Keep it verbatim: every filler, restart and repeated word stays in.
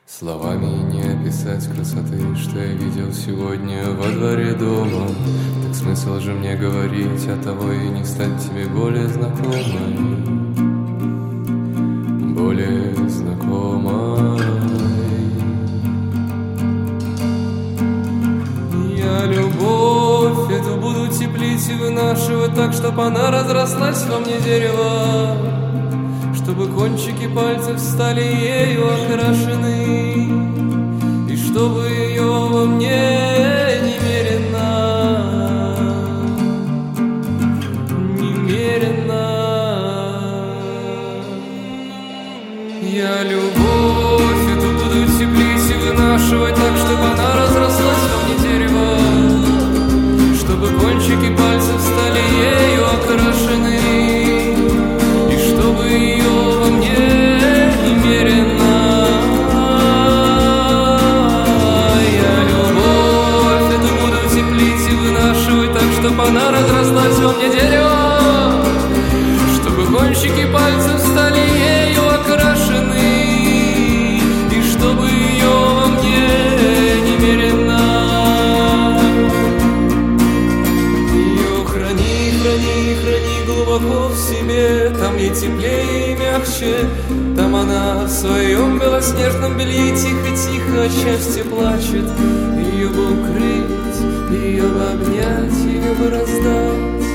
Словами не описать красоты, что я видел сегодня во дворе дома. Так смысл же мне говорить, от того и не стать тебе более знакомой, более знакомой. Я любовь эту буду теплить и вынашивать так, чтоб она разрослась во мне дерево, чтобы кончики пальцев стали ею окрашены, и чтобы ее во мне немерено, немерено. Я любовь эту буду теплить и вынашивать так, чтобы она разрослась во мне дерево, чтобы кончики пальцев стали ею окрашены, и чтобы ее во мне немерено. Я любовь эту буду теплить и вынашивать так, чтобы она разрослась во мне дерево, чтобы кончики пальцев стали ею окрашены, и чтобы ее во мне немерено. Ее храни, храни, храни глубоко в себе, там ей теплее и мягче, там она в своем белоснежном белье тихо-тихо от счастья плачет. Ее бы укрыть, ее бы обнять, ее бы раздать,